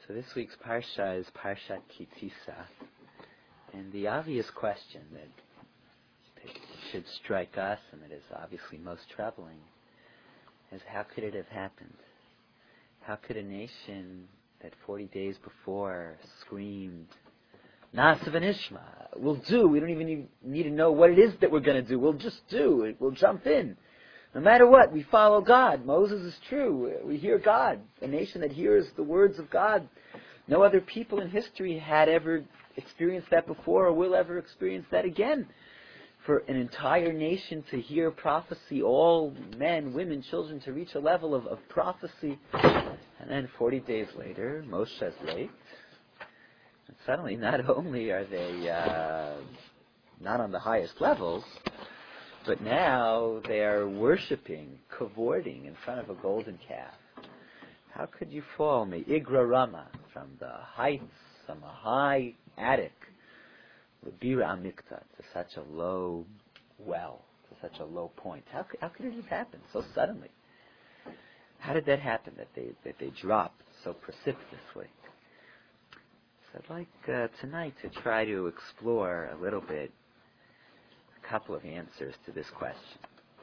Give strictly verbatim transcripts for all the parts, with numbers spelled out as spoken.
So this week's Parsha is Parshat Ki Tisa. And the obvious question that, that should strike us, and that is obviously most troubling, is how could it have happened? How could a nation that forty days before screamed, Na'aseh v'nishma, we'll do, we don't even need, need to know what it is that we're going to do, we'll just do it, we'll jump in. No matter what, we follow God. Moses is true. We hear God. A nation that hears the words of God. No other people in history had ever experienced that before or will ever experience that again. For an entire nation to hear prophecy, all men, women, children, to reach a level of, of prophecy. And then forty days later, Moshe is late. And suddenly, not only are they uh, not on the highest levels, but now they are worshipping, cavorting in front of a golden calf. How could you fall, Me'igra Rama, from the heights, from a high attic, L'bira Amikta, to such a low well, to such a low point? How, how could it have happened so suddenly? How did that happen, that they that they dropped so precipitously? So I'd like uh, tonight to try to explore a little bit couple of answers to this question.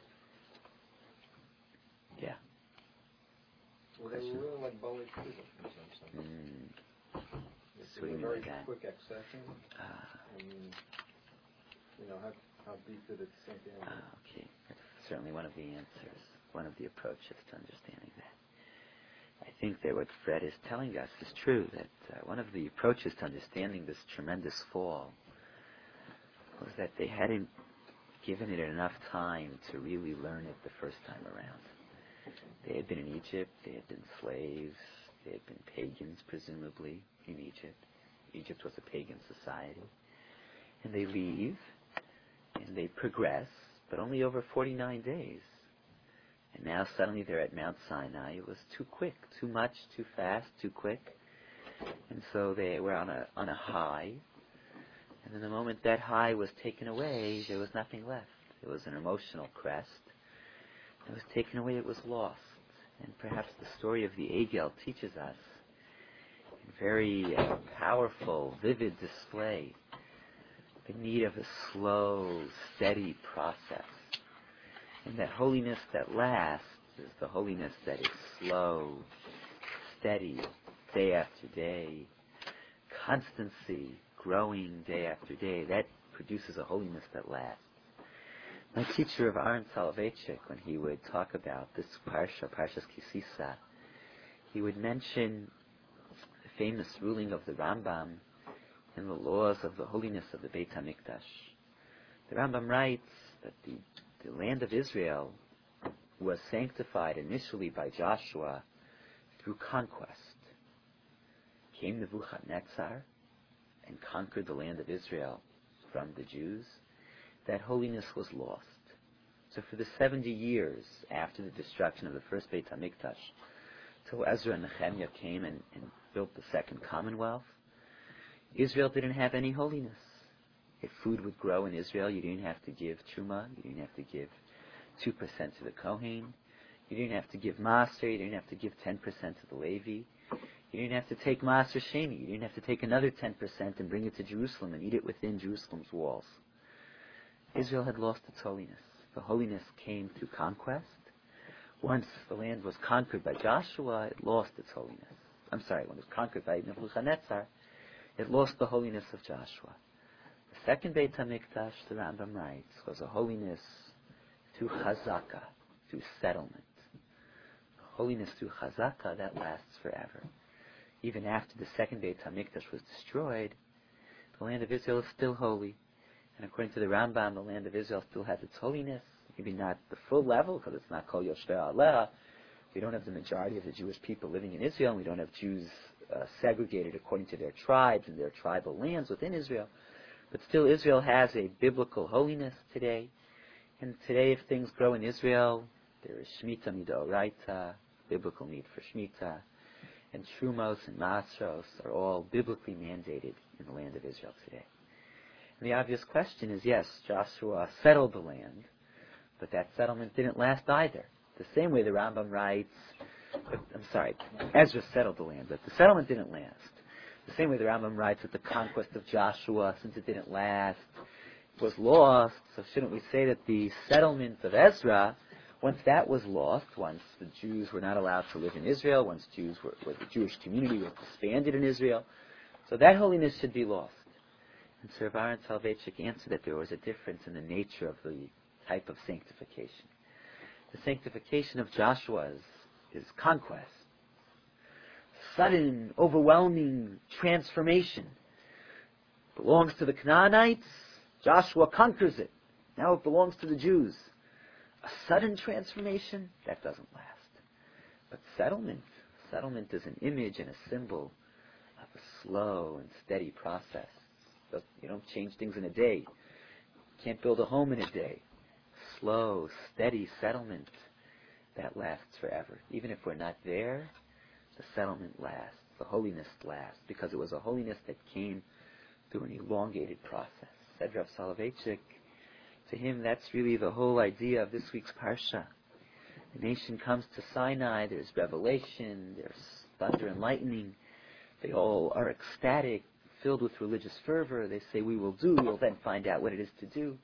Yeah. Well, they were really like Bali Kuzim in some sense. Mm. It's a very quick accession. Uh, and, you know, how, how deep did it sink in? Uh, okay. That's certainly one of the answers, one of the approaches to understanding that. I think that what Fred is telling us is true, that uh, one of the approaches to understanding this tremendous fall was that they hadn't given it enough time to really learn it the first time around. They had been in Egypt, they had been slaves, they had been pagans, presumably, in Egypt. Egypt was a pagan society. And they leave, and they progress, but only over forty-nine days. And now suddenly they're at Mount Sinai. It was too quick, too much, too fast, too quick. And so they were on a on a high. And then the moment that high was taken away, there was nothing left. It was an emotional crest. It was taken away, it was lost. And perhaps the story of the Egel teaches us, in very uh, powerful, vivid display, the need of a slow, steady process. And that holiness that lasts is the holiness that is slow, steady, day after day, constancy, growing day after day. That produces a holiness that lasts. My teacher of Aaron Soloveitchik, when he would talk about this Parsha, Parshas Ki Sisa, he would mention the famous ruling of the Rambam in the laws of the holiness of the Beit HaMikdash. The Rambam writes that the, the land of Israel was sanctified initially by Joshua through conquest. Came Nebuchadnezzar and conquered the land of Israel from the Jews. That holiness was lost. So for the seventy years after the destruction of the first Beit HaMikdash, till Ezra and Nehemiah came and, and built the second Commonwealth, Israel didn't have any holiness. If food would grow in Israel, you didn't have to give Truma, you didn't have to give two percent to the Kohen, you didn't have to give Maser, you didn't have to give ten percent to the Levi, you didn't have to take Maser Sheni, you didn't have to take another ten percent and bring it to Jerusalem and eat it within Jerusalem's walls. Israel had lost its holiness. The holiness came through conquest. Once the land was conquered by Joshua, it lost its holiness. I'm sorry, when it was conquered by Nebuchadnezzar, it lost the holiness of Joshua. The second Beit HaMikdash, the Rambam writes, was a holiness through chazaka, through settlement. Holiness through chazaka, that lasts forever. Even after the second Beit HaMikdash was destroyed, the land of Israel is still holy. And according to the Rambam, the land of Israel still has its holiness. Maybe not the full level, because it's not Kol Yoshvei Aleha. We don't have the majority of the Jewish people living in Israel, and we don't have Jews uh, segregated according to their tribes and their tribal lands within Israel. But still, Israel has a biblical holiness today. And today, if things grow in Israel, there is Shemitah Midoraita, biblical need for Shemitah. And Trumos and Masros are all biblically mandated in the land of Israel today. And the obvious question is, yes, Joshua settled the land, but that settlement didn't last either. The same way the Rambam writes I'm sorry, Ezra settled the land, but the settlement didn't last. The same way the Rambam writes that the conquest of Joshua, since it didn't last, was lost. So shouldn't we say that the settlement of Ezra, once that was lost, once the Jews were not allowed to live in Israel, once Jews were, were the Jewish community was disbanded in Israel, so that holiness should be lost. And Sir Aaron Soloveitchik answered that there was a difference in the nature of the type of sanctification. The sanctification of Joshua is, is conquest. Sudden, overwhelming transformation. Belongs to the Canaanites, Joshua conquers it. Now it belongs to the Jews. A sudden transformation, that doesn't last. But settlement, settlement is an image and a symbol of a slow and steady process. You don't change things in a day. You can't build a home in a day. Slow, steady settlement that lasts forever. Even if we're not there, the settlement lasts. The holiness lasts because it was a holiness that came through an elongated process. Said Rav Soloveitchik, to him that's really the whole idea of this week's Parsha. The nation comes to Sinai, there's revelation, there's thunder and lightning. They all are ecstatic, filled with religious fervor. They say, we will do, we'll then find out what it is to do.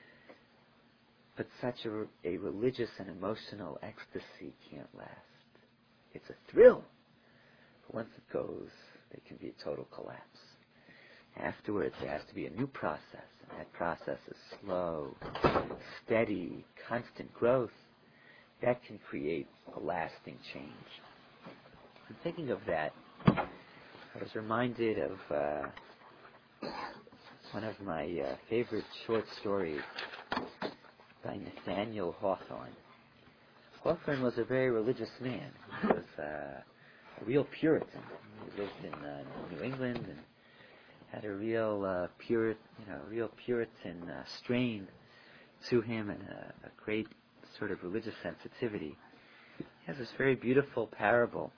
But such a, a religious and emotional ecstasy can't last. It's a thrill. But once it goes, there can be a total collapse. Afterwards, there has to be a new process. And that process is slow, steady, constant growth. That can create a lasting change. And thinking of that, I was reminded of uh, one of my uh, favorite short stories by Nathaniel Hawthorne. Hawthorne was a very religious man. He was uh, a real Puritan. He lived in uh, New England and had a real uh, pure, you know, real Puritan uh, strain to him and a, a great sort of religious sensitivity. He has this very beautiful parable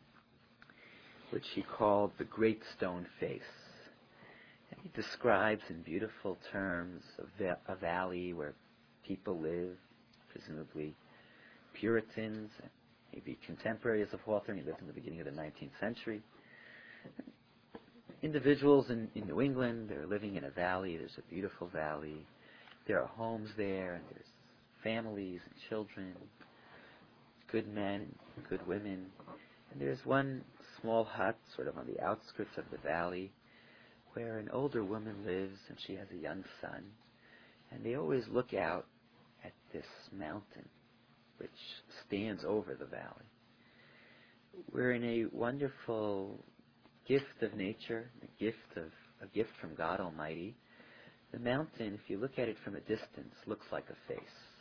which he called the Great Stone Face. And he describes in beautiful terms a, va- a valley where people live, presumably Puritans, maybe contemporaries of Hawthorne. He lived in the beginning of the nineteenth century. Individuals in, in New England, they're living in a valley. There's a beautiful valley. There are homes there, and there's families and children, good men and good women. And there's one small hut sort of on the outskirts of the valley where an older woman lives and she has a young son. And they always look out at this mountain which stands over the valley. We're in a wonderful gift of nature, a gift of a gift from God Almighty. The mountain, if you look at it from a distance, looks like a face.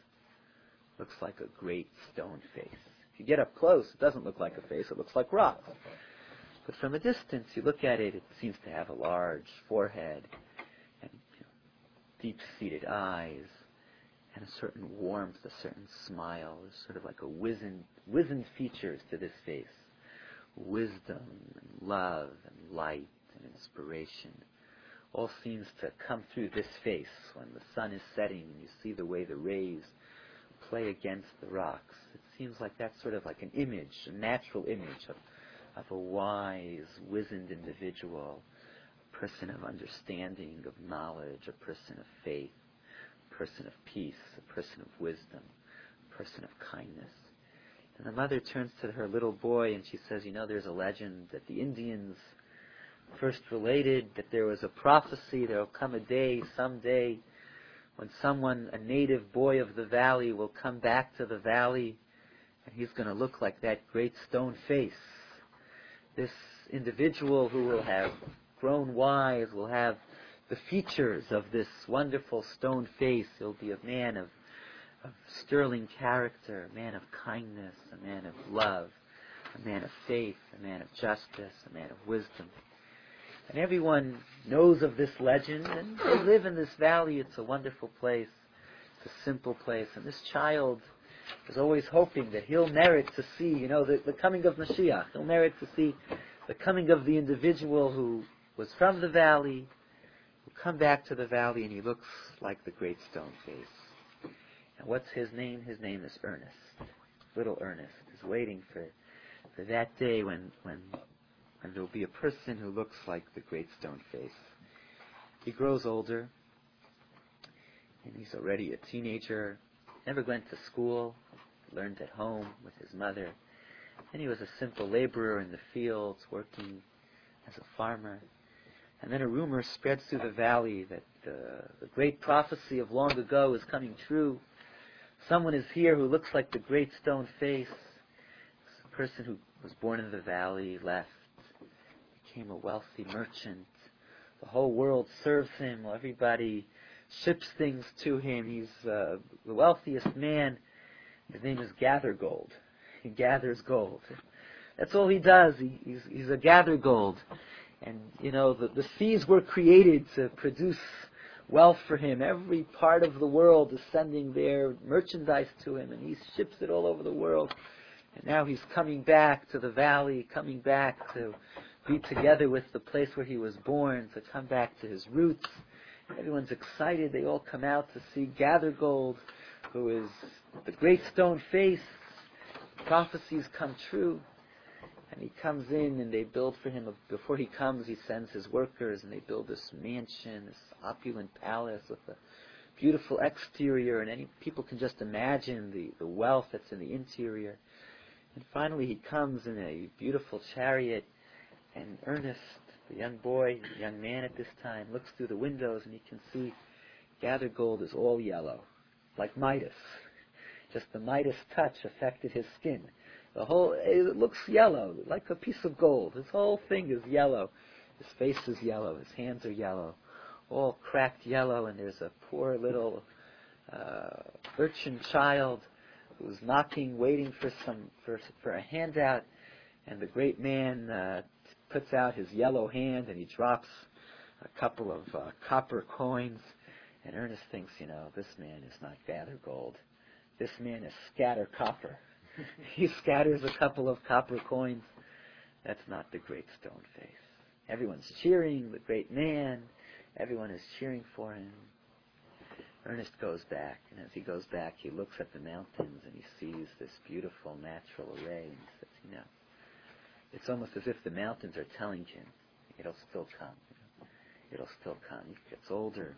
Looks like a great stone face. If you get up close, it doesn't look like a face, it looks like rock. But from a distance, you look at it, it seems to have a large forehead and you know, deep-seated eyes and a certain warmth, a certain smile. There's sort of like a wizened, wizened features to this face. Wisdom and love and light and inspiration all seems to come through this face when the sun is setting and you see the way the rays play against the rocks. It seems like that's sort of like an image, a natural image of, of a wise, wizened individual, a person of understanding, of knowledge, a person of faith, a person of peace, a person of wisdom, a person of kindness. And the mother turns to her little boy and she says, you know, there's a legend that the Indians first related, that there was a prophecy, there will come a day, someday, when someone, a native boy of the valley, will come back to the valley and he's going to look like that great stone face. This individual who will have grown wise will have the features of this wonderful stone face. He'll be a man of of sterling character, a man of kindness, a man of love, a man of faith, a man of justice, a man of wisdom. And everyone knows of this legend, and they live in this valley. It's a wonderful place. It's a simple place. And this child is always hoping that he'll merit to see, you know, the, the coming of Mashiach. He'll merit to see the coming of the individual who was from the valley, who come back to the valley, and he looks like the great stone face. And what's his name? His name is Ernest. Little Ernest is waiting for for that day when, when, when there will be a person who looks like the Great Stone Face. He grows older, and he's already a teenager, never went to school, learned at home with his mother, and he was a simple laborer in the fields, working as a farmer. And then a rumor spreads through the valley that uh, the great prophecy of long ago is coming true. Someone is here who looks like the Great Stone Face. This person who was born in the valley, left, became a wealthy merchant. The whole world serves him. Everybody ships things to him. He's uh, the wealthiest man. His name is Gather Gold. He gathers gold. That's all he does. He, he's, he's a gather gold. And, you know, the, the seas were created to produce wealth for him. Every part of the world is sending their merchandise to him, and he ships it all over the world. And now he's coming back to the valley, coming back to be together with the place where he was born, to come back to his roots. Everyone's excited. They all come out to see Gather Gold, who is the Great Stone Face. Prophecies come true. And he comes in and they build for him, a, before he comes, he sends his workers and they build this mansion, this opulent palace with a beautiful exterior, and any people can just imagine the, the wealth that's in the interior. And finally he comes in a beautiful chariot, and Ernest, the young boy, the young man at this time, looks through the windows and he can see Gather Gold is all yellow, like Midas. Just the Midas touch affected his skin. The whole, it looks yellow, like a piece of gold. His whole thing is yellow. His face is yellow. His hands are yellow. All cracked yellow, and there's a poor little uh, urchin child who's knocking, waiting for some for, for a handout. And the great man uh, puts out his yellow hand, and he drops a couple of uh, copper coins. And Ernest thinks, you know, this man is not Gather Gold. This man is Scatter Copper. He scatters a couple of copper coins. That's not the Great Stone Face. Everyone's cheering the great man. Everyone is cheering for him. Ernest goes back, and as he goes back, he looks at the mountains and he sees this beautiful natural array, and he says, you know, it's almost as if the mountains are telling him, it'll still come. You know? It'll still come. He gets older,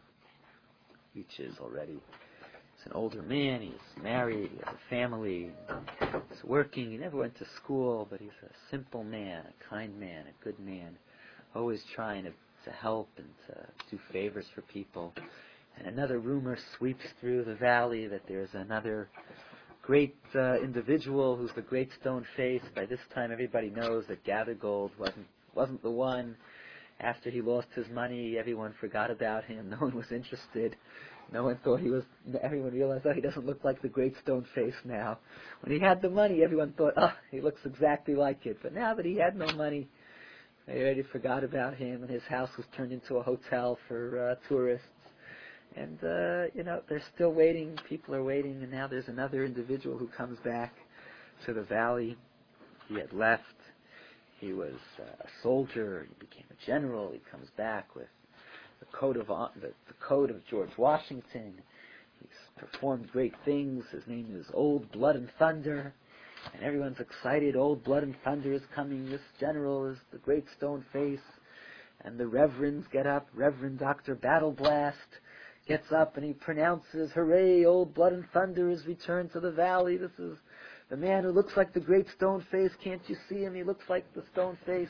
reaches already. He's an older man, he's married, he has a family, he's working, he never went to school, but he's a simple man, a kind man, a good man, always trying to, to help and to do favors for people. And another rumor sweeps through the valley that there's another great uh, individual who's the Great Stone Face. By this time everybody knows that Gather Gold wasn't, wasn't the one. After he lost his money, everyone forgot about him, no one was interested. No one thought he was, everyone realized, oh, he doesn't look like the Great Stone Face now. When he had the money, everyone thought, oh, he looks exactly like it. But now that he had no money, they already forgot about him, and his house was turned into a hotel for uh, tourists. And, uh, you know, they're still waiting, people are waiting, and now there's another individual who comes back to the valley. He had left. He was uh, a soldier, he became a general, he comes back with the code of the, the code of George Washington. He's performed great things. His name is Old Blood and Thunder, and everyone's excited. Old Blood and Thunder is coming. This general is the Great Stone Face, and the reverends get up. Reverend Doctor Battle Blast gets up and he pronounces, "Hooray! Old Blood and Thunder is returned to the valley. This is the man who looks like the Great Stone Face. Can't you see him? He looks like the Stone Face."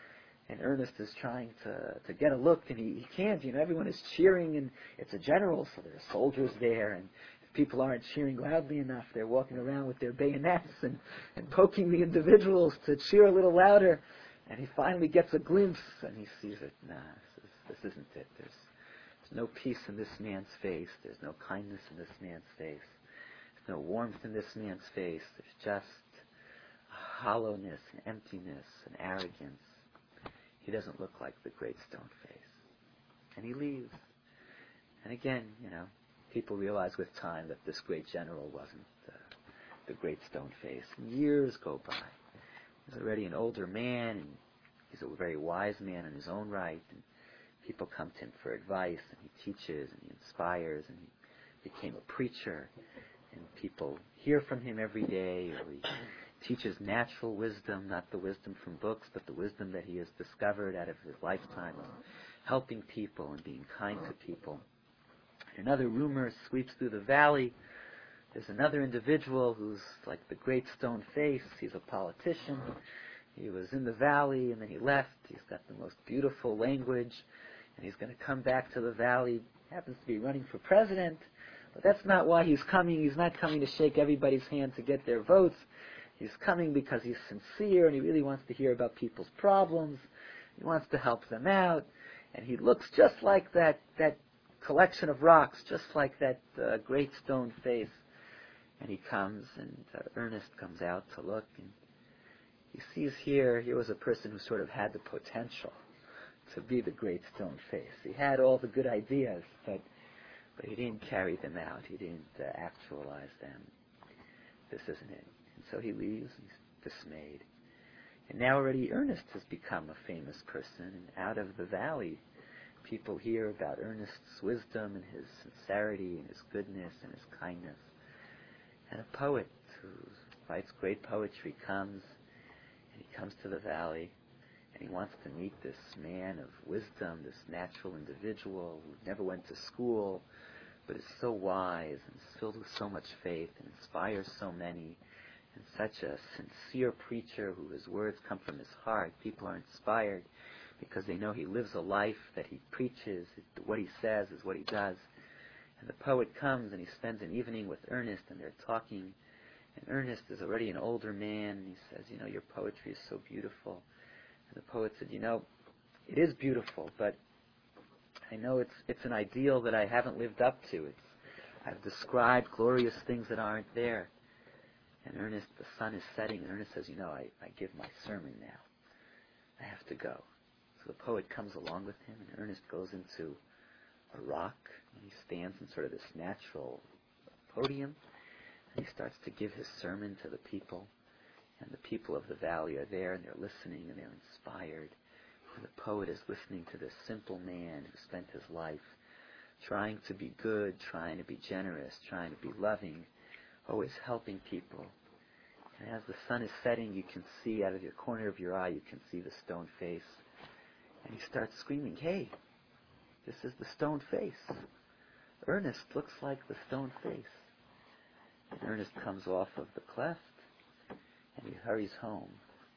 And Ernest is trying to to get a look, and he, he can't. You know, everyone is cheering, and it's a general, so there are soldiers there, and if people aren't cheering loudly enough, they're walking around with their bayonets and, and poking the individuals to cheer a little louder. And he finally gets a glimpse, and he sees it. Nah, this, is, this isn't it. There's, there's no peace in this man's face. There's no kindness in this man's face. There's no warmth in this man's face. There's just hollowness and emptiness and arrogance. He doesn't look like the Great Stone Face. And he leaves. And again, you know, people realize with time that this great general wasn't uh, the Great Stone Face. And years go by. He's already an older man, and he's a very wise man in his own right. And people come to him for advice, and he teaches, and he inspires, and he became a preacher. And people hear from him every day, or he teaches natural wisdom, not the wisdom from books, but the wisdom that he has discovered out of his lifetime of helping people and being kind to people. Another rumor sweeps through the valley. There's another individual who's like the great stone face. He's a politician. He was in the valley and then he left. He's got the most beautiful language and he's going to come back to the valley. He happens to be running for president, but that's not why he's coming. He's not coming to shake everybody's hand to get their votes. He's coming because he's sincere and he really wants to hear about people's problems. He wants to help them out. And he looks just like that, that collection of rocks, just like that uh, great stone face. And he comes, and uh, Ernest comes out to look, and he sees here, here was a person who sort of had the potential to be the great stone face. He had all the good ideas, but but he didn't carry them out. He didn't uh, actualize them. This isn't it. And so he leaves, and he's dismayed. And now already Ernest has become a famous person, and out of the valley, people hear about Ernest's wisdom and his sincerity and his goodness and his kindness. And a poet who writes great poetry comes, and he comes to the valley, and he wants to meet this man of wisdom, this natural individual who never went to school, but is so wise and is filled with so much faith and inspires so many, and such a sincere preacher who his words come from his heart. People are inspired because they know he lives a life that he preaches. What he says is what he does. And the poet comes and he spends an evening with Ernest and they're talking. And Ernest is already an older man and he says, you know, your poetry is so beautiful. And the poet said, you know, it is beautiful, but I know it's it's an ideal that I haven't lived up to. It's I've described glorious things that aren't there. And Ernest, the sun is setting, and Ernest says, you know, I, I give my sermon now. I have to go. So the poet comes along with him, and Ernest goes into a rock, and he stands in sort of this natural podium, and he starts to give his sermon to the people. And the people of the valley are there, and they're listening, and they're inspired. And the poet is listening to this simple man who spent his life trying to be good, trying to be generous, trying to be loving, always helping people. And as the sun is setting, you can see out of the corner of your eye, you can see the stone face. And he starts screaming, hey, this is the stone face. Ernest looks like the stone face. And Ernest comes off of the cleft, and he hurries home.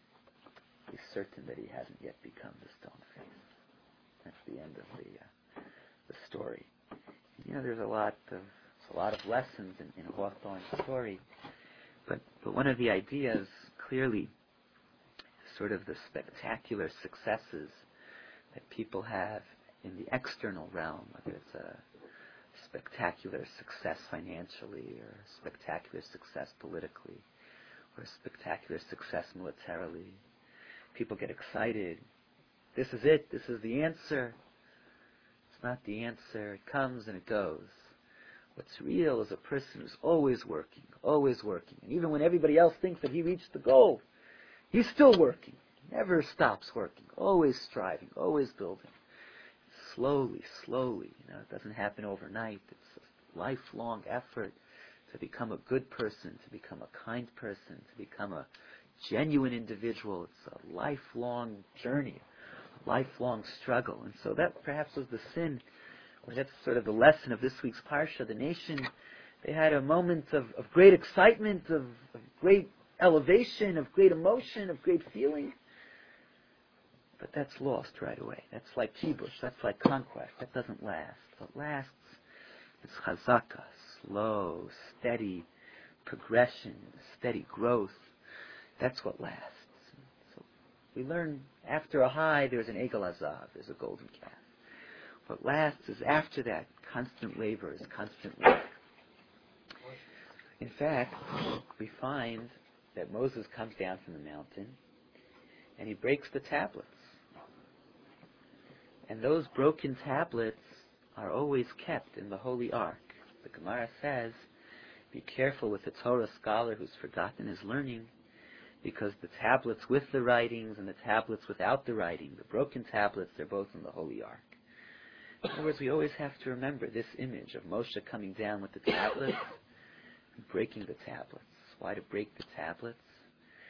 He's certain that he hasn't yet become the stone face. That's the end of the uh, the story. And, you know, there's a lot of a lot of lessons in, in Hawthorne's story, but but one of the ideas clearly is sort of the spectacular successes that people have in the external realm, whether it's a spectacular success financially or a spectacular success politically or a spectacular success militarily. People get excited. This is it. This is the answer. It's not the answer. It comes and it goes. What's real is a person who's always working, always working. And even when everybody else thinks that he reached the goal, he's still working. He never stops working. Always striving, always building. Slowly, slowly. You know, it doesn't happen overnight. It's a lifelong effort to become a good person, to become a kind person, to become a genuine individual. It's a lifelong journey, a lifelong struggle. And so that perhaps was the sin, or that's sort of the lesson of this week's Parsha. The nation, they had a moment of, of great excitement, of, of great elevation, of great emotion, of great feeling. But that's lost right away. That's like kibush, that's like conquest. That doesn't last. What lasts is chazaka, slow, steady progression, steady growth. That's what lasts. So we learn after a high, there's an egel azav, there's a golden calf. What lasts is after that, constant labor is constant work. In fact, we find that Moses comes down from the mountain and he breaks the tablets. And those broken tablets are always kept in the Holy Ark. The Gemara says, be careful with a Torah scholar who's forgotten his learning, because the tablets with the writings and the tablets without the writing, the broken tablets, they're both in the Holy Ark. In other words, we always have to remember this image of Moshe coming down with the tablets and breaking the tablets. Why to break the tablets?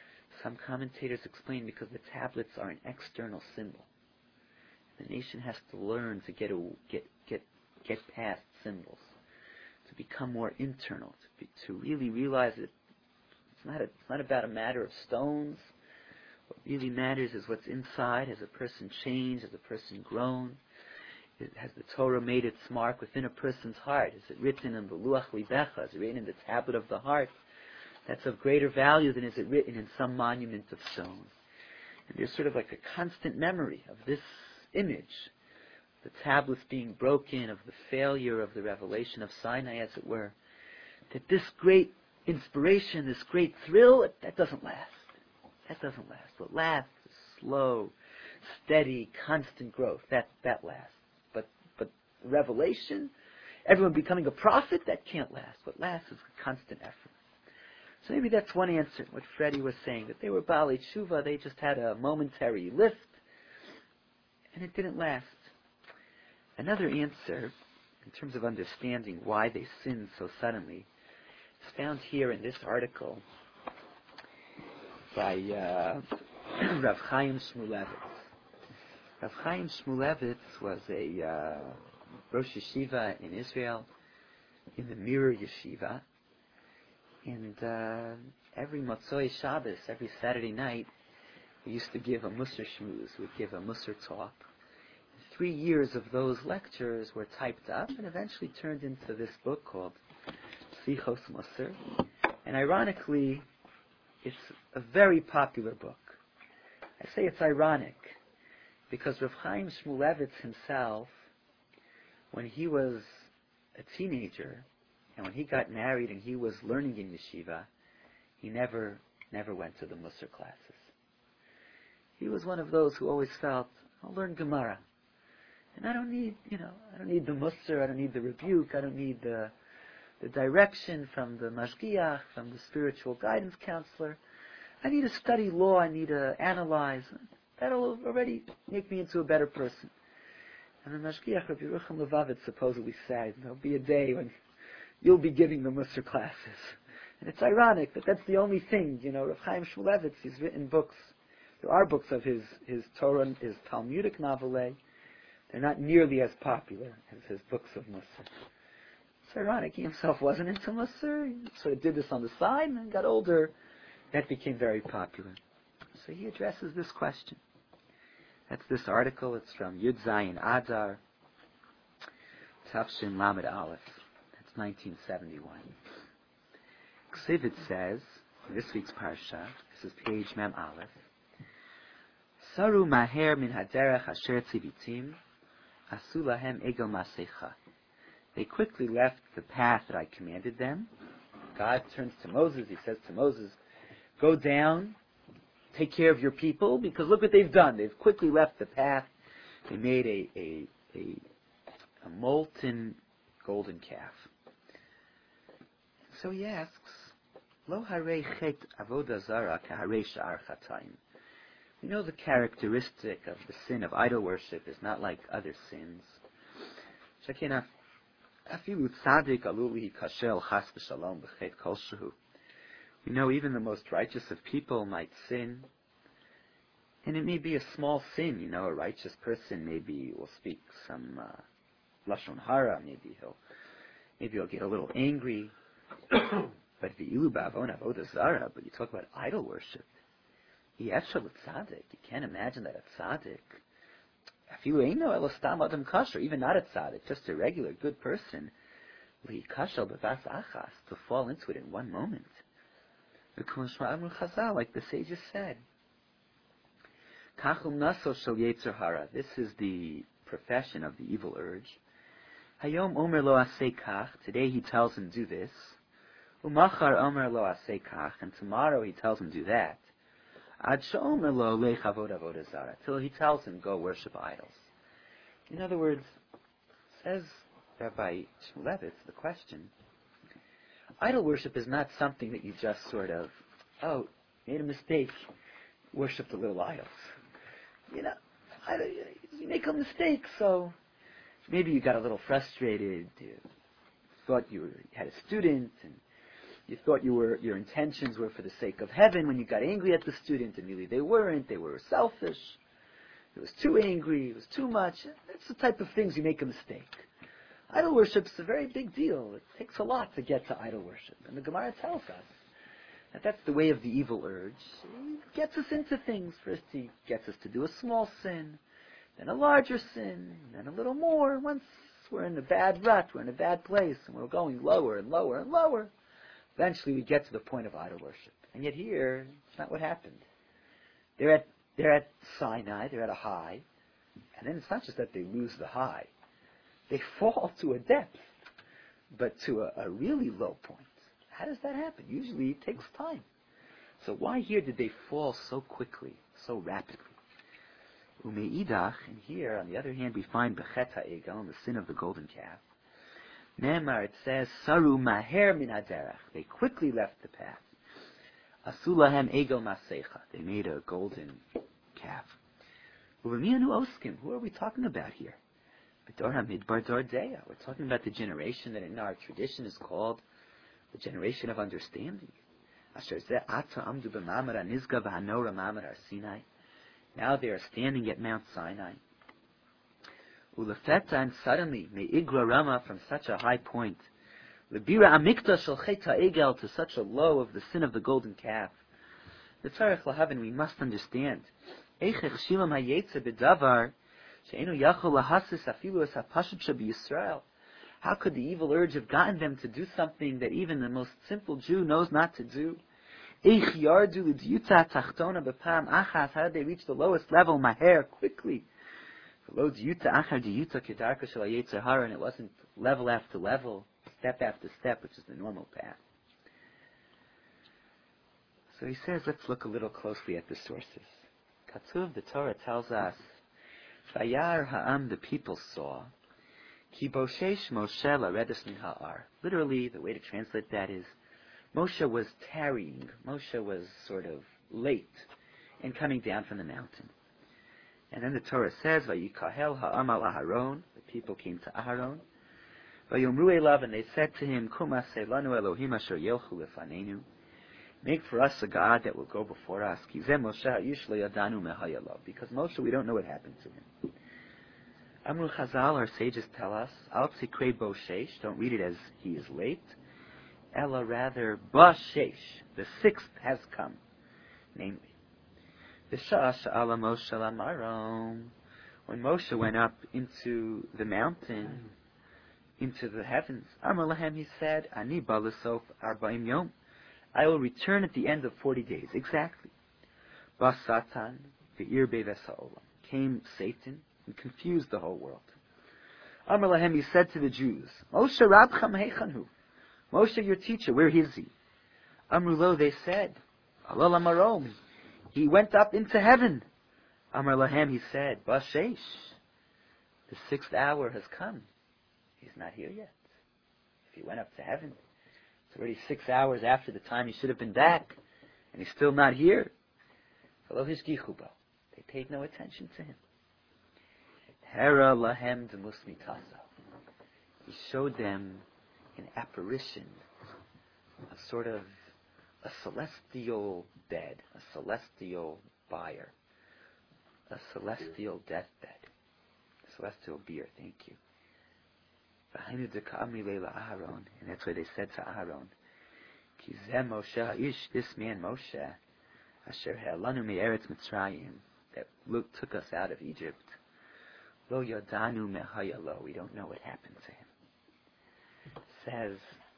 Some commentators explain because the tablets are an external symbol. The nation has to learn to get a, get get get past symbols, to become more internal, to be, to really realize that it's not a, it's not about a matter of stones. What really matters is what's inside. Has a person changed? Has a person grown? Has the Torah made its mark within a person's heart? Is it written in the Luach Libecha? Is it written in the tablet of the heart? That's of greater value than is it written in some monument of stone. And there's sort of like a constant memory of this image, the tablets being broken, of the failure of the revelation of Sinai, as it were, that this great inspiration, this great thrill, that doesn't last. That doesn't last. What lasts is slow, steady, constant growth. That that lasts. But but revelation, everyone becoming a prophet, that can't last. What lasts is a constant effort. So maybe that's one answer, what Freddie was saying, that they were Baalei Tshuva, they just had a momentary lift, and it didn't last. Another answer, in terms of understanding why they sinned so suddenly, is found here in this article by uh, Rav Chaim Shmulevitz. Rav Chaim Shmulevitz was a uh, Rosh Yeshiva in Israel, in the Mirror Yeshiva, and uh, every Motzoi Shabbos, every Saturday night, we used to give a Musar Shmuz, we'd give a Musar talk. Three years of those lectures were typed up and eventually turned into this book called Sichos Musar. And ironically, it's a very popular book. I say it's ironic because Rav Chaim Shmulevitz himself, when he was a teenager, and when he got married and he was learning in yeshiva, he never, never went to the Musar classes. He was one of those who always felt, I'll learn Gemara. And I don't need, you know, I don't need the Musar, I don't need the rebuke, I don't need the, the direction from the Mashgiach, from the spiritual guidance counselor. I need to study law, I need to analyze. That'll already make me into a better person. And the Mashgiach, Rabbi Yerucham Levavitz, supposedly said, there'll be a day when you'll be giving the Musar classes. And it's ironic that that's the only thing, you know, Rav Chaim Shmulevitz, he's written books. There are books of his, his Torah, his Talmudic novelay. They're not nearly as popular as his books of Musar. It's ironic, he himself wasn't into Musar. He sort of did this on the side and then got older. That became very popular. So he addresses this question. That's this article. It's from Yud Zayin Adar, Tafshin Lamed Aleph. That's nineteen seventy-one. Ksivit says, in this week's Parsha, this is page Mem Aleph, Saru maher min haderech asher tzivitim, asu lahem egel masecha. They quickly left the path that I commanded them. God turns to Moses, he says to Moses, go down, take care of your people, because look what they've done. They've quickly left the path. They made a, a, a, a molten golden calf. So he asks, Lo harei chet avodah zara kaharei sha'ar chatayim. We know the characteristic of the sin of idol worship is not like other sins. Shekina, afilu tzadik aluli kashel chas v'shalom b'chet kol shehu. We know even the most righteous of people might sin. And it may be a small sin, you know, a righteous person maybe will speak some uh, lashon hara, maybe he'll maybe he'll get a little angry. But v'ilu ba'avon avodah zara, but you talk about idol worship. Yeshua tzaddik, you can't imagine that a tzaddik, afilu eino elo stam adam kasher, even not a tzaddik, just a regular good person, li kashel b'vas achas, to fall into it in one moment. Like the sages said, Kachum naso shel yetzer hara. This is the profession of the evil urge. Hayom omer lo aseh kach. Today he tells him do this. Umachar omer lo aseh kach. And tomorrow he tells him do that. Ad she'omer lo lech avod avodah zara. Till he tells him go worship idols. In other words, says Rabbi Shmulevitz, the question, idol worship is not something that you just sort of, oh, made a mistake, worshipped a little idols. You know, you make a mistake, so maybe you got a little frustrated, you thought you were, had a student, and You thought you were, your intentions were for the sake of heaven when you got angry at the student, and really they weren't. They were selfish. It was too angry. It was too much. That's the type of things you make a mistake. Idol worship's a very big deal. It takes a lot to get to idol worship. And the Gemara tells us that that's the way of the evil urge. It gets us into things. First he gets us to do a small sin, then a larger sin, then a little more. Once we're in a bad rut, we're in a bad place, and we're going lower and lower and lower. Eventually we get to the point of idol worship. And yet here, it's not what happened. They're at, they're at Sinai, they're at a high, and then it's not just that they lose the high. They fall to a depth, but to a, a really low point. How does that happen? Usually it takes time. So why here did they fall so quickly, so rapidly? Umeidach, and here, on the other hand, we find Bechet HaEgel, the sin of the golden calf. Ne'emar, it says, Saru maher min haderech. They quickly left the path. Asulahem egel masecha. They made a golden calf. Uvemianu oskim. Who are we talking about here? B'dor hamidbar dor deya. We're talking about the generation that in our tradition is called the generation of understanding. Asher zeh ata amdu b'mamar hanizga v'hanora mamar har Sinai. Now they are standing at Mount Sinai. Ulefeta, and suddenly, me'igra rama, from such a high point, lebira amikta shel chet ha'egel, to such a low of the sin of the golden calf. The tzarech lahavin, we must understand. Eichech shilam hayetze bedavar, she'enu yachol lahasis afilu es hapashut she'b'Yisrael. How could the evil urge have gotten them to do something that even the most simple Jew knows not to do? Eich yardu l'diyuta tachtona b'pam achas. How did they reach the lowest level? Maher, quickly. And it wasn't level after level, step after step, which is the normal path. So he says, let's look a little closely at the sources. Katuv, the Torah tells us, Vayar ha'am, the people saw, Ki boshesh Moshe laredes min ha'ar. Literally, the way to translate that is, Moshe was tarrying. Moshe was sort of late in coming down from the mountain. And then the Torah says, Vayikahel ha'am al Aharon, the people came to Aharon, Vayomru elav, and they said to him, Kuma se'lanu Elohim asher yelchu lefanenu, make for us a God that will go before us, Ki zeh Moshe ha'yish lo yadanu mehayalav, because Moshe, we don't know what happened to him. Amru Chazal, our sages tell us, Al tzikre boshesh, don't read it as he is late, Ella rather, Bashesh, the sixth has come, namely, when Moshe went up into the mountain, into the heavens, Amar lahem, he said, Ani balasof arba'im yom, I will return at the end of forty days, exactly. Bas Satan, ve'ir beves ha'olam, came Satan and confused the whole world. Amar lahem, he said to the Jews, Moshe rabcham heichanhu, Moshe, your teacher, where is he? Amru lo, they said, Alol amarom, he went up into heaven. Amar lahem, he said, Bashesh, the sixth hour has come. He's not here yet. If he went up to heaven, it's already six hours after the time he should have been back, and he's still not here. They paid no attention to him. Hera lahem demus mitasa. He showed them an apparition, a sort of a celestial bed, a celestial bier, a celestial deathbed, a celestial bier, thank you. And that's why they said to Aharon, Ki zeh Moshe ha'ish, this man Moshe, asher ha'elanu me'eretz Mitzrayim, that look, took us out of Egypt, lo yadanu mehayalo, we don't know what happened to him. Says,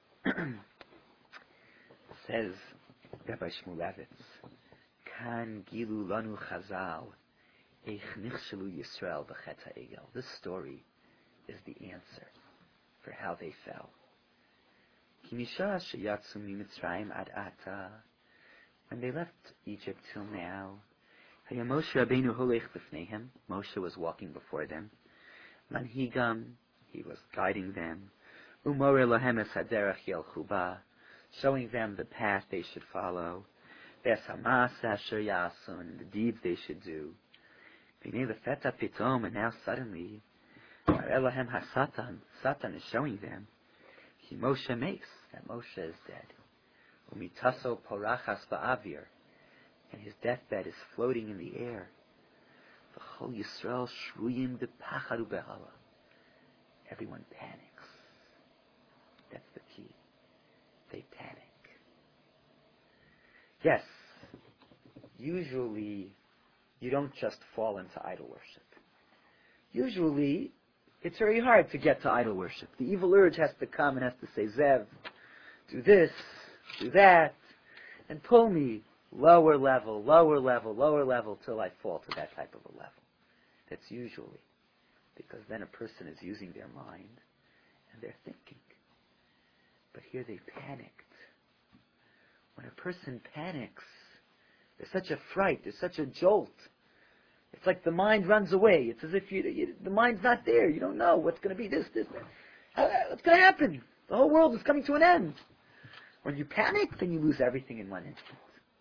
says Rabbi Shmulevitz, Kan gilu lanu chazal, eich nichshelu Yisrael b'chet ha'egel. This story is the answer for how they fell. Ki mishah sheyatzu miMitzrayim ad ata, when they left Egypt till now, Haya Moshe Rabbeinu holech lifneihem, Moshe was walking before them, manhigam, he was guiding them, umore lahem es haderech yelchu ba, showing them the path they should follow, ves hamas asher yasun, and the deeds they should do. V'nei lefeta pitom, and now suddenly, Elahem hasatan, Satan is showing them, Ki Moshe makes, that Moshe is dead. Umitaso porachas ba'avir, and his deathbed is floating in the air. V'chol Yisrael shruyim b'pachad u'be'ala. Everyone panics. That's the key. They panic. Yes, usually you don't just fall into idol worship. Usually, it's very hard to get to idol worship. The evil urge has to come and has to say, Zev, do this, do that, and pull me lower level, lower level, lower level, till I fall to that type of a level. That's usually, because then a person is using their mind and they're thinking. But here they panicked. When a person panics, there's such a fright, there's such a jolt. It's like the mind runs away. It's as if you, you, the mind's not there. You don't know what's going to be this, this, that. How, what's going to happen? The whole world is coming to an end. When you panic, then you lose everything in one instant.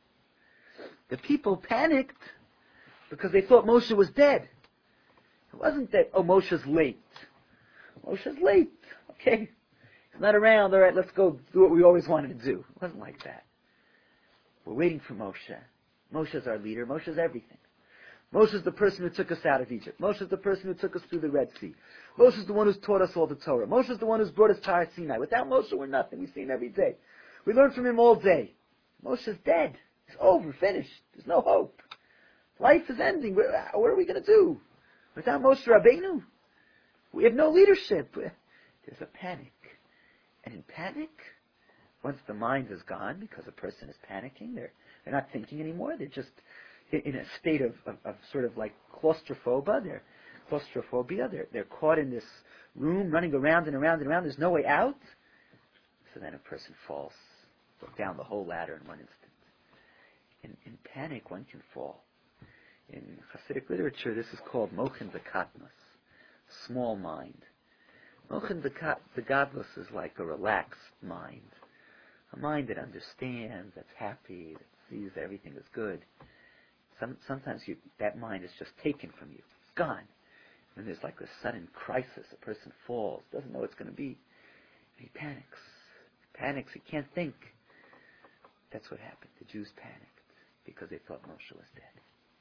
The people panicked because they thought Moshe was dead. It wasn't that, oh, Moshe's late. Moshe's late. Okay. He's not around. All right, let's go do what we always wanted to do. It wasn't like that. We're waiting for Moshe. Moshe's our leader. Moshe's everything. Moshe's the person who took us out of Egypt. Moshe's the person who took us through the Red Sea. Moshe's the one who's taught us all the Torah. Moshe's the one who's brought us to Har Sinai. Without Moshe, we're nothing. We see him every day. We learn from him all day. Moshe's dead. It's over. Finished. There's no hope. Life is ending. What are we going to do? Without Moshe Rabbeinu, we have no leadership. There's a panic. And in panic, once the mind is gone, because a person is panicking, they're, they're not thinking anymore. They're just in a state of, of, of sort of like claustrophobia. They're claustrophobia. They're, they're caught in this room, running around and around and around. There's no way out. So then a person falls down the whole ladder in one instant. In, in panic, one can fall. In Hasidic literature, this is called Mochen Bekatnos, small mind. Mochen Bekatnos is like a relaxed mind, a mind that understands, that's happy, that sees everything is good. Some, sometimes you, that mind is just taken from you. It's gone. And there's like a sudden crisis. A person falls, doesn't know what's going to be. And he panics. He panics. He can't think. That's what happened. The Jews panicked because they thought Moshe was dead.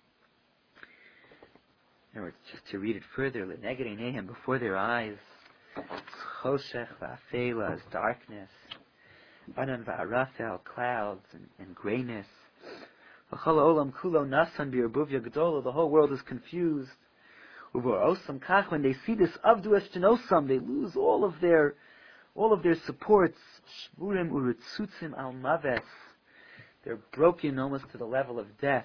In other words, just to read it further, L'neged eineihem, before their eyes, choshech va'afela, is darkness, anan va'arafel, clouds and, and grayness. The whole world is confused. When they see this avdu eshtanosam, they lose all of their, all of their supports. They're broken almost to the level of death.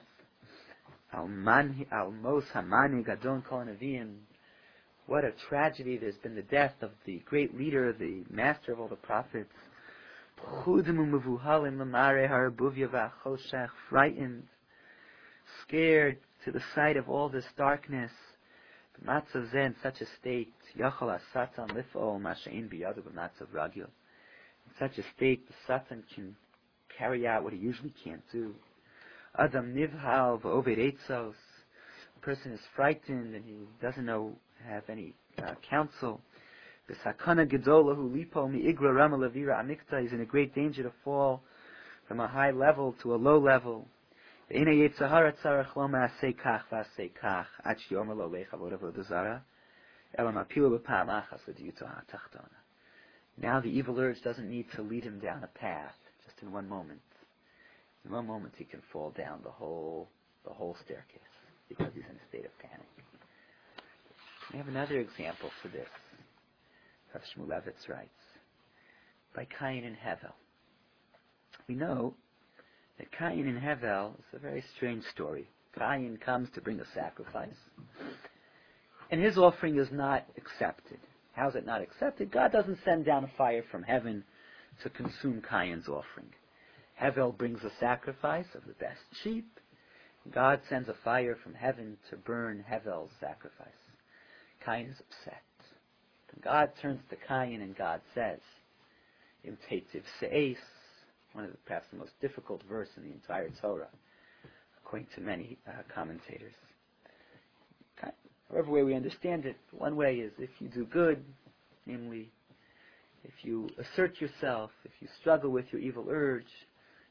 What a tragedy! There's been the death of the great leader, the master of all the prophets. Frightened, scared to the sight of all this darkness. In such a state, in such a state, the Satan can carry out what he usually can't do. Adam nivhal v'overetzos. A person is frightened and he doesn't know, have any uh, counsel. V'sakana gedolahu lipo mi'igra rama levira amikta. He's in a great danger to fall from a high level to a low level. V'ina yetzahara tzarach lo ma'asei kach v'asei kach ad sheyomer lo lecha v'odav zara ela mapilu b'pam achas l'diyuto ha'tachtona. Now the evil urge doesn't need to lead him down a path, just in one moment. In one moment he can fall down the whole the whole staircase because he's in a state of panic. We have another example for this. Rav Shmulevitz writes, by Cain and Hevel. We know that Cain and Hevel is a very strange story. Cain comes to bring a sacrifice, and his offering is not accepted. How is it not accepted? God doesn't send down a fire from heaven to consume Cain's offering. Hevel brings a sacrifice of the best sheep. God sends a fire from heaven to burn Hevel's sacrifice. Cain is upset. And God turns to Cain and God says, Im Teitiv Se'es, one of the, perhaps the most difficult verse in the entire Torah, according to many uh, commentators. However way we understand it, one way is if you do good, namely, if you assert yourself, if you struggle with your evil urge,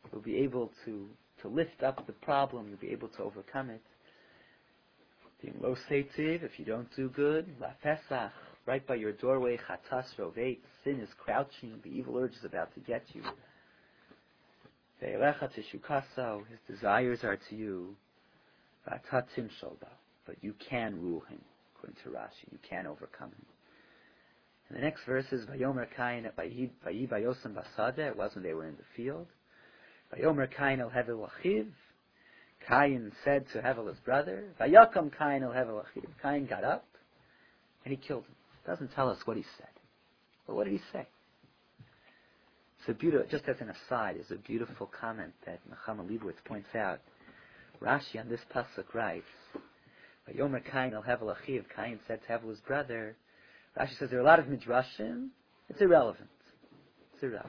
You'll be able to, to lift up the problem. You'll be able to overcome it. Lo seitiv, if you don't do good, la pesach, right by your doorway, chatas roveit, sin is crouching, the evil urge is about to get you. Ve'elecha teshukasau, his desires are to you, v'atatim sholba, but you can rule him, according to Rashi, you can overcome him. And the next verse is, Vayomer Kain, Vayi Vayosem Basada, it was when they were in the field. Vayomer Kain el Hevel Achiv, Cain said to Hevel his brother, Vayakam Cain el Hevel Achiv. Cain got up and he killed him. It doesn't tell us what he said. But what did he say? It's a beautiful, just as an aside, is a beautiful comment that Nechama Leibowitz points out. Rashi on this pasuk writes, Vayomer Cain el Hevel Achiv. Cain said to Hevel his brother. Rashi says there are a lot of midrashim. It's irrelevant. It's irrelevant.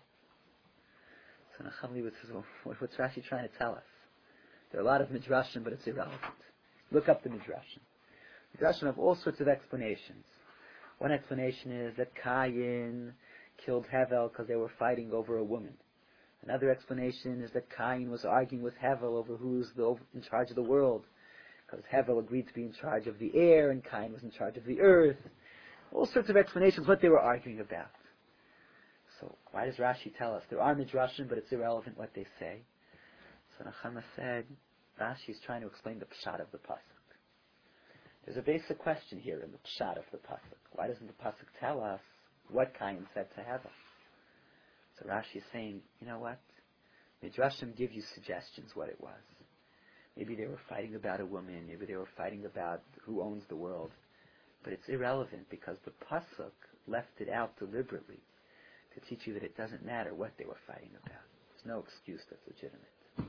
So Nechama Leibowitz says, well, what's Rashi trying to tell us? There are a lot of midrashim, but it's irrelevant. Look up the midrashim. Midrashim have all sorts of explanations. One explanation is that Cain killed Hevel because they were fighting over a woman. Another explanation is that Cain was arguing with Hevel over who's the, in charge of the world, because Hevel agreed to be in charge of the air and Cain was in charge of the earth. All sorts of explanations what they were arguing about. So why does Rashi tell us? There are midrashim, but it's irrelevant what they say. So Nechama said, Rashi is trying to explain the pshat of the pasuk. There's a basic question here in the pshat of the pasuk. Why doesn't the pasuk tell us what Cain said to Hevel? So Rashi is saying, you know what? Midrashim give you suggestions what it was. Maybe they were fighting about a woman. Maybe they were fighting about who owns the world. But it's irrelevant because the pasuk left it out deliberately to teach you that it doesn't matter what they were fighting about. There's no excuse that's legitimate.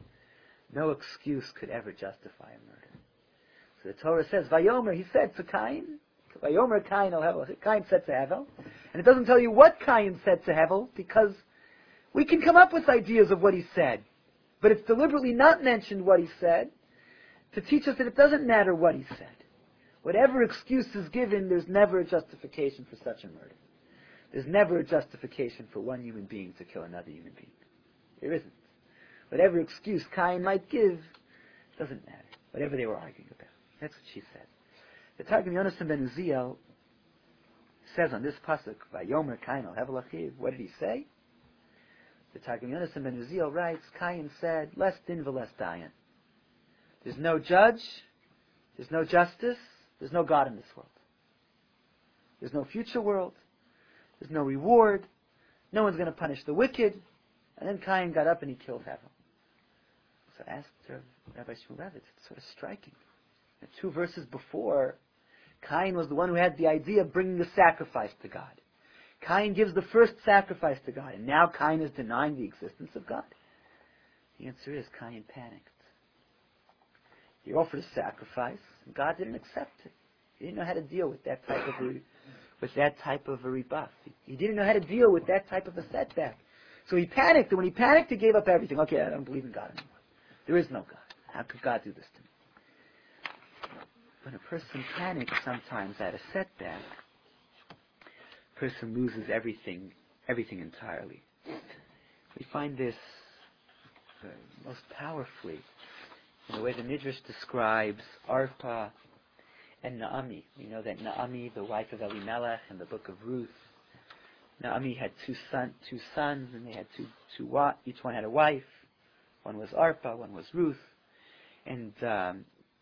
No excuse could ever justify a murder. So the Torah says, Vayomer, he said to Cain, Vayomer Cain el Hevel. Cain said to Hevel. And it doesn't tell you what Cain said to Hevel, because we can come up with ideas of what he said. But it's deliberately not mentioned what he said to teach us that it doesn't matter what he said. Whatever excuse is given, there's never a justification for such a murder. There's never a justification for one human being to kill another human being. There isn't. Whatever excuse Cain might give, doesn't matter. Whatever they were arguing about. That's what she said. The Targum Yonasan ben Uziel says on this pasuk, Vayomer Cain el Hevel Achiv. What did he say? The Targum Yonasan ben Uziel writes, Cain said, less din v'less dayan. There's no judge, there's no justice, there's no God in this world. There's no future world, there's no reward, no one's going to punish the wicked. And then Cain got up and he killed Hevel. So I asked Rabbi Shmulevitz, it's sort of striking. The two verses before, Cain was the one who had the idea of bringing the sacrifice to God. Cain gives the first sacrifice to God, and now Cain is denying the existence of God. The answer is Cain panicked. He offered a sacrifice, and God didn't accept it. He didn't know how to deal with that type of a, with that type of a rebuff. He, he didn't know how to deal with that type of a setback. So he panicked, and when he panicked, he gave up everything. Okay, I don't believe in God anymore. There is no God. How could God do this to me? When a person panics sometimes at a setback, a person loses everything, everything entirely. We find this uh, most powerfully in the way the Midrash describes Arpa and Naomi. We know that Naomi, the wife of Elimelech in the book of Ruth, Naomi had two son, two sons, and they had two, two wa- each one had a wife. One was Arpa, one was Ruth. And um,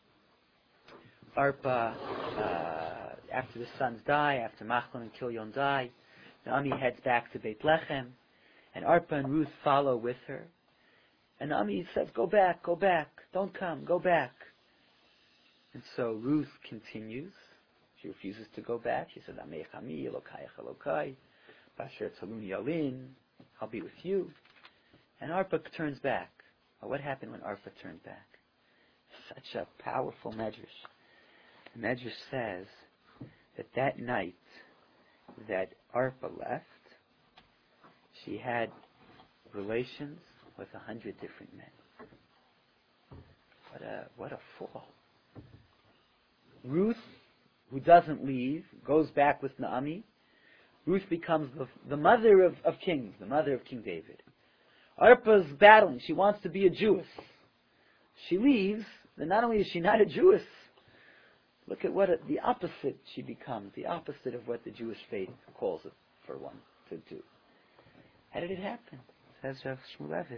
Arpa, uh, after the sons die, after Machlon and Kilion die, Naomi heads back to Beit Lechem, and Arpa and Ruth follow with her. And Naomi says, go back, go back, don't come, go back. And so Ruth continues. She refuses to go back. She says, Amei Chami, Elokayach Elokai. Basher Tzaluni Yalin, I'll be with you. And Arpa turns back. Well, what happened when Arpa turned back? Such a powerful medrash. The medrash says that that night that Arpa left, she had relations with a hundred different men. What a what a fall. Ruth, who doesn't leave, goes back with Naomi. Ruth becomes the, the mother of, of kings, the mother of King David. Arpa's battling. She wants to be a Jewess. She leaves, then not only is she not a Jewess, look at what it, the opposite she becomes, the opposite of what the Jewish faith calls it for one to do. How did it happen? Says Rav Shmulevitz.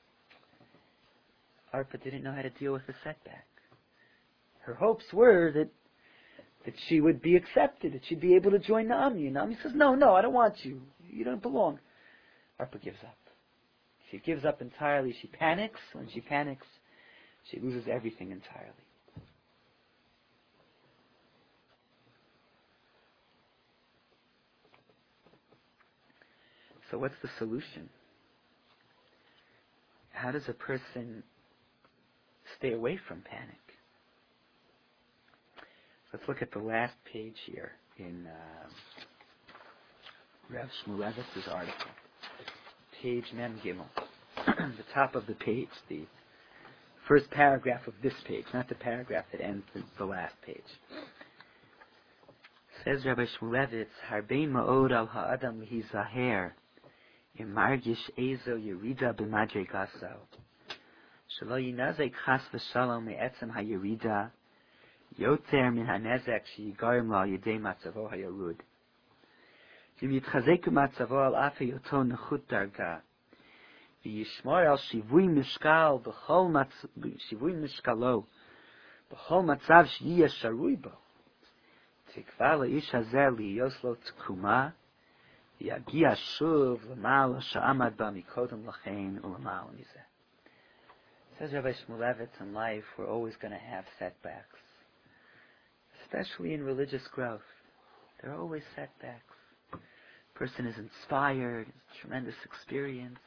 Arpa didn't know how to deal with the setback. Her hopes were that that she would be accepted, that she'd be able to join Naomi. And Naomi says, no, no, I don't want you. You don't belong. Arpa gives up. She gives up entirely. She panics. When she panics, she loses everything entirely. So what's the solution? How does a person stay away from panic? Let's look at the last page here in uh, Rav Shmulevitz's article. Page Mem Gimel. The top of the page, the first paragraph of this page, not the paragraph that ends the, the last page. Says Rabbi Shmulevitz, Harbein ma'od al ha'adam lihizaher im margish ezo yerida b'madrei gaso shelo yinazek chas v'shalom me'etzem ha'yerida yoter min ha'nezek sheyigarim lo yedei matzavo ha'yarud im yitchazek matzavo al af yoto nechut darga v'yishmor al shivui mishkal b'chol shivui mishkalo b'chol matzav sheyiyeh sharui bo tikva la'ish hazer liyos lo tkuma Yagia shuv l'mal sha'amad ba mikodem lachein u'lamal mizeh. Says Rabbi Shmulevitz, in life we're always going to have setbacks, especially in religious growth. There are always setbacks. A person is inspired, has a tremendous experience,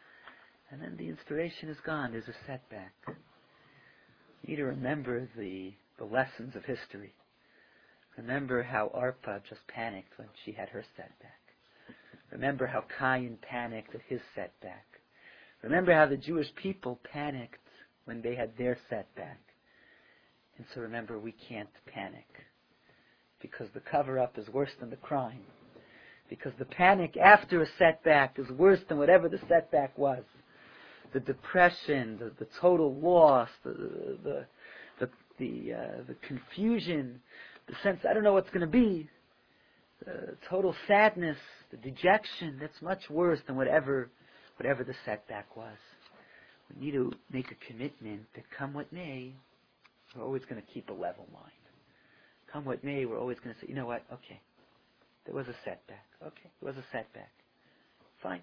and then the inspiration is gone. There's a setback. You need to remember the the lessons of history. Remember how Arpa just panicked when she had her setback. Remember how Cain panicked at his setback. Remember how the Jewish people panicked when they had their setback. And so remember, we can't panic. Because the cover-up is worse than the crime. Because the panic after a setback is worse than whatever the setback was. The depression, the, the total loss, the the the the, uh, the confusion, the sense, I don't know what's going to be, the total sadness, the dejection, that's much worse than whatever whatever the setback was. We need to make a commitment that come what may, we're always going to keep a level mind. Come what may, we're always going to say, you know what, okay, there was a setback. Okay, there was a setback. Fine.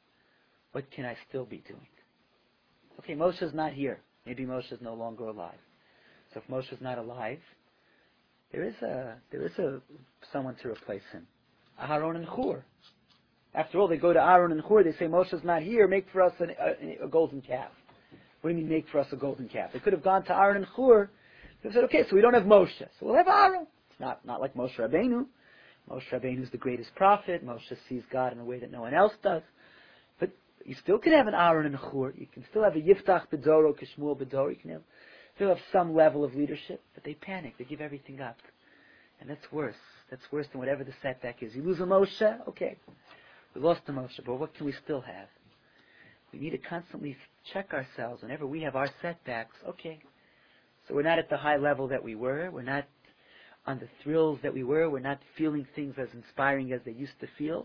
What can I still be doing? Okay, Moshe's not here. Maybe Moshe's no longer alive. So if Moshe's not alive, there is a there is a someone to replace him. Aharon and Hur. After all, they go to Aaron and Hur. They say, Moshe's not here. Make for us an, a, a golden calf. What do you mean, make for us a golden calf? They could have gone to Aaron and Hur. They said, okay, so we don't have Moshe, so we'll have Aaron. It's not not like Moshe Rabbeinu. Moshe Rabbeinu is the greatest prophet. Moshe sees God in a way that no one else does. But you still can have an Aaron and Hur. You can still have a Yiftach B'Doro, Kishmuel B'Doro. You can have, still have some level of leadership. But they panic. They give everything up. And that's worse. That's worse than whatever the setback is. You lose a Moshe, okay. We lost a Moshe, but what can we still have? We need to constantly check ourselves whenever we have our setbacks. Okay, so we're not at the high level that we were. We're not on the thrills that we were. We're not feeling things as inspiring as they used to feel.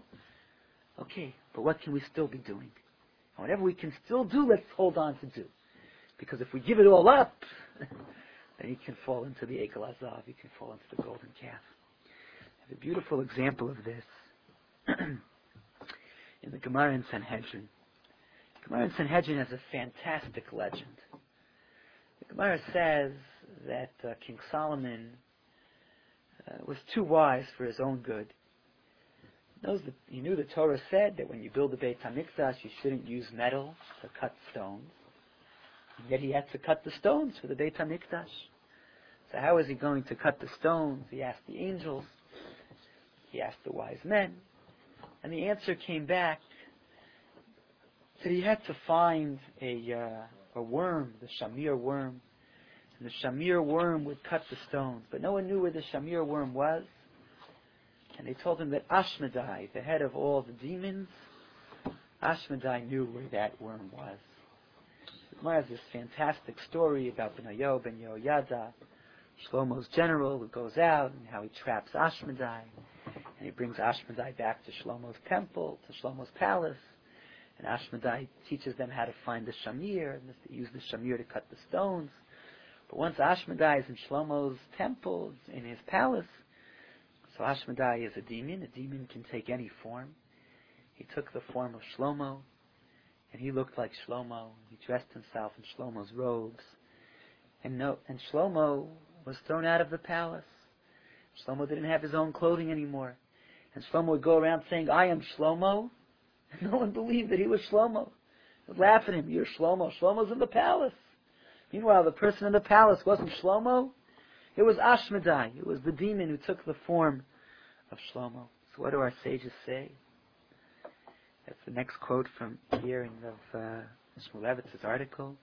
Okay, but what can we still be doing? And whatever we can still do, let's hold on to do. Because if we give it all up, then you can fall into the Ekel Azav. You can fall into the golden calf. I have a beautiful example of this in the Gemara in Sanhedrin. The Gemara in Sanhedrin has a fantastic legend. The Gemara says that uh, King Solomon uh, was too wise for his own good. He, knows that, he knew the Torah said that when you build a Beit HaMikdash, you shouldn't use metal to cut stones. And yet he had to cut the stones for the Beit HaMikdash. So how is he going to cut the stones? He asked the angels. He asked the wise men. And the answer came back that he had to find a uh, a worm, the shamir worm. And the shamir worm would cut the stones. But no one knew where the shamir worm was. And they told him that Ashmedai, the head of all the demons, Ashmedai knew where that worm was. The Gemara has this fantastic story about Benayo ben Yehoyada, Shlomo's general, who goes out and how he traps Ashmedai, and he brings Ashmedai back to Shlomo's temple, to Shlomo's palace, and Ashmedai teaches them how to find the shamir, and they use the shamir to cut the stones. But once Ashmedai is in Shlomo's temple, in his palace, so Ashmedai is a demon. A demon can take any form. He took the form of Shlomo, and he looked like Shlomo. He dressed himself in Shlomo's robes. And no, and Shlomo was thrown out of the palace. Shlomo didn't have his own clothing anymore. And Shlomo would go around saying, I am Shlomo. And no one believed that he was Shlomo. They would laugh at him, you're Shlomo. Shlomo's in the palace. Meanwhile, the person in the palace wasn't Shlomo. It was Ashmedai. It was the demon who took the form of Shlomo. So what do our sages say? That's the next quote from here in the uh, Shmulevitz's article.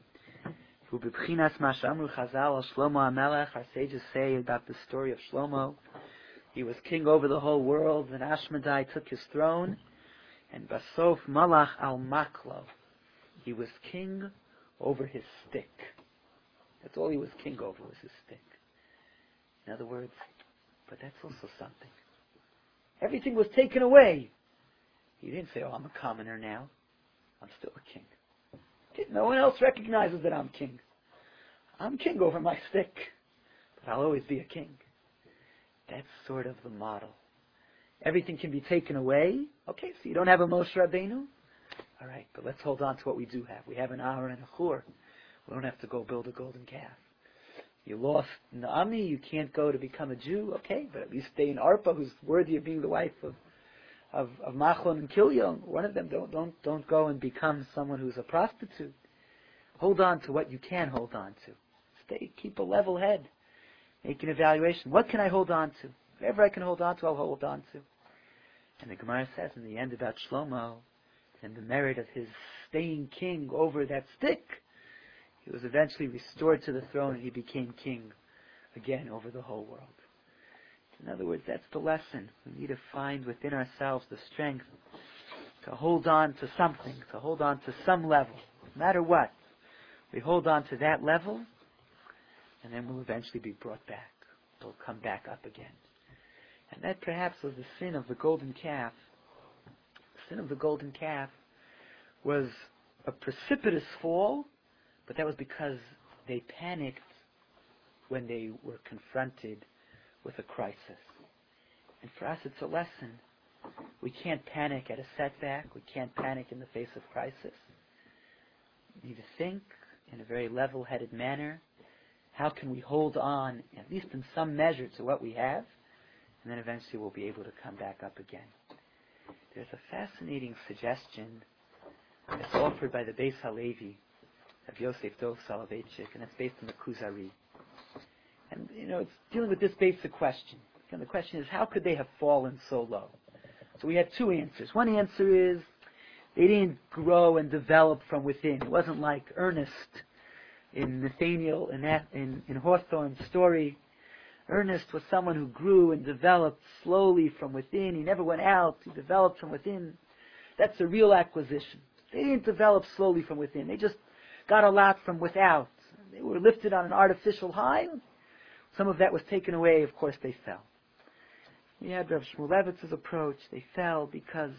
Our sages say about the story of Shlomo. He was king over the whole world, and Ashmedai took his throne, and Basof Malach al Maklo. He was king over his stick. That's all he was king over, was his stick. In other words, but that's also something. Everything was taken away. He didn't say, oh, I'm a commoner now. I'm still a king. No one else recognizes that I'm king. I'm king over my stick, but I'll always be a king. That's sort of the model. Everything can be taken away. Okay, so you don't have a Moshe Rabbeinu? All right, but let's hold on to what we do have. We have an Aaron and a Hur. We don't have to go build a golden calf. You lost Naomi, you can't go to become a Jew. Okay, but at least stay in Arpa, who's worthy of being the wife of of, of Machlon and Kilyon. One of them. Don't don't don't go and become someone who's a prostitute. Hold on to what you can hold on to. Stay, keep a level head. Make an evaluation. What can I hold on to? Whatever I can hold on to, I'll hold on to. And the Gemara says in the end about Shlomo and the merit of his staying king over that stick, he was eventually restored to the throne and he became king again over the whole world. In other words, that's the lesson. We need to find within ourselves the strength to hold on to something, to hold on to some level, no matter what. We hold on to that level, and then we'll eventually be brought back. We'll come back up again. And that perhaps was the sin of the golden calf. The sin of the golden calf was a precipitous fall, but that was because they panicked when they were confronted with a crisis. And for us it's a lesson. We can't panic at a setback. We can't panic in the face of crisis. We need to think in a very level-headed manner. How can we hold on, at least in some measure, to what we have? And then eventually we'll be able to come back up again. There's a fascinating suggestion that's offered by the Beis Halevi of Yosef Dov Soloveitchik, and it's based on the Kuzari. And, you know, it's dealing with this basic question. And the question is, how could they have fallen so low? So we had two answers. One answer is, they didn't grow and develop from within. It wasn't like Ernest in Nathaniel in, in, in Hawthorne's story. Ernest was someone who grew and developed slowly from within. He never went out. He developed from within. That's a real acquisition. They didn't develop slowly from within. They just got a lot from without. They were lifted on an artificial high. Some of that was taken away. Of course, they fell. We had Rav Shmulevitz's approach. They fell because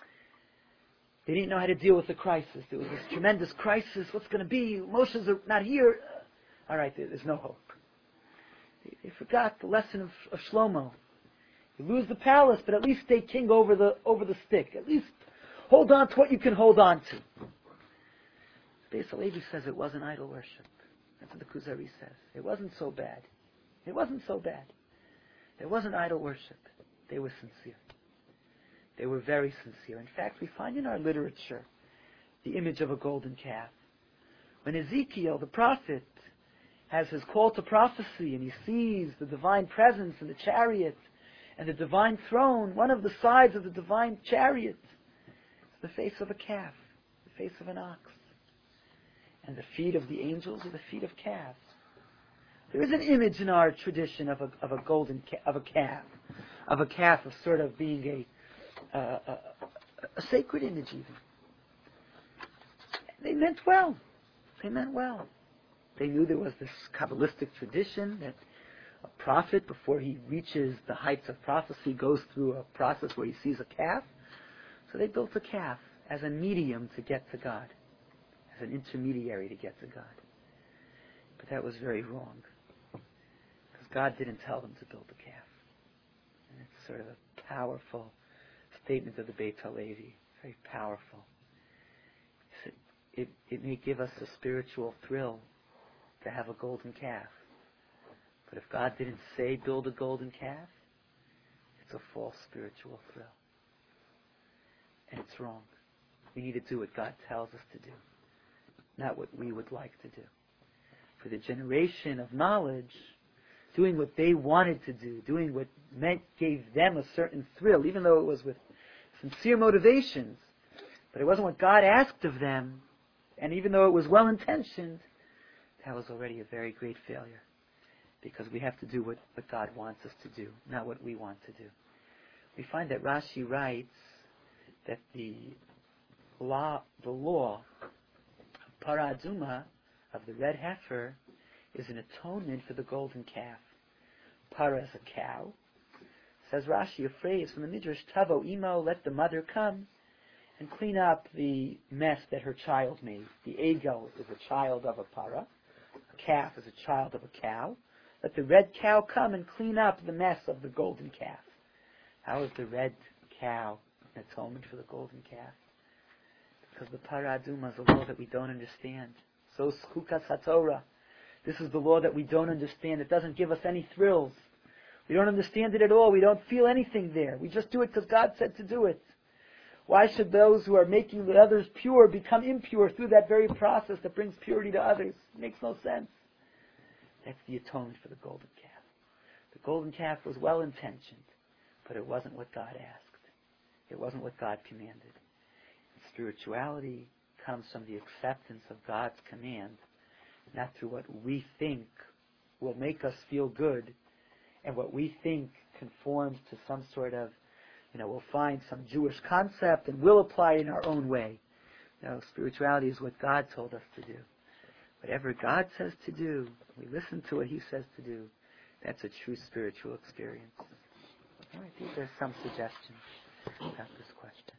they didn't know how to deal with the crisis. There was this tremendous crisis. What's going to be? Moshe's not here. All right, there's no hope. They, they forgot the lesson of, of Shlomo. You lose the palace, but at least stay king over the over the stick. At least hold on to what you can hold on to. Beis Halevi says it wasn't idol worship. That's what the Kuzari says. It wasn't so bad. It wasn't so bad. It wasn't idol worship. They were sincere. They were very sincere. In fact, we find in our literature the image of a golden calf. When Ezekiel, the prophet, has his call to prophecy and he sees the divine presence in the chariot and the divine throne, one of the sides of the divine chariot is the face of a calf, the face of an ox. And the feet of the angels are the feet of calves. There is an image in our tradition of a of a golden ca- of a calf, of a calf of sort of being a uh, a, a sacred image even. meant well. They meant well. They knew there was this Kabbalistic tradition that a prophet, before he reaches the heights of prophecy, goes through a process where he sees a calf. So they built a calf as a medium to get to God, as an intermediary to get to God. But that was very wrong, because God didn't tell them to build a calf. And it's sort of a powerful statement of the Beit HaLevi, very powerful. It, it may give us a spiritual thrill to have a golden calf. But if God didn't say build a golden calf, it's a false spiritual thrill. And it's wrong. We need to do what God tells us to do, not what we would like to do. For the generation of knowledge, doing what they wanted to do, doing what meant gave them a certain thrill, even though it was with sincere motivations, but it wasn't what God asked of them, and even though it was well-intentioned, that was already a very great failure. Because we have to do what, what God wants us to do, not what we want to do. We find that Rashi writes that the law, the law of Para Aduma, of the red heifer, is an atonement for the golden calf. Para is a cow. Says Rashi, a phrase from the Midrash, Tavo Imo, let the mother come and clean up the mess that her child made. The egel is a child of a para. A calf is a child of a cow. Let the red cow come and clean up the mess of the golden calf. How is the red cow an atonement for the golden calf? Because the Para Aduma is a law that we don't understand. So Chukas HaTorah. This is the law that we don't understand. It doesn't give us any thrills. We don't understand it at all. We don't feel anything there. We just do it because God said to do it. Why should those who are making the others pure become impure through that very process that brings purity to others? It makes no sense. That's the atonement for the golden calf. The golden calf was well-intentioned, but it wasn't what God asked. It wasn't what God commanded. Spirituality comes from the acceptance of God's command, not through what we think will make us feel good, and what we think conforms to some sort of, you know, we'll find some Jewish concept and we'll apply it in our own way. No, spirituality is what God told us to do. Whatever God says to do, we listen to what He says to do. That's a true spiritual experience. All right, these are some suggestions about this question.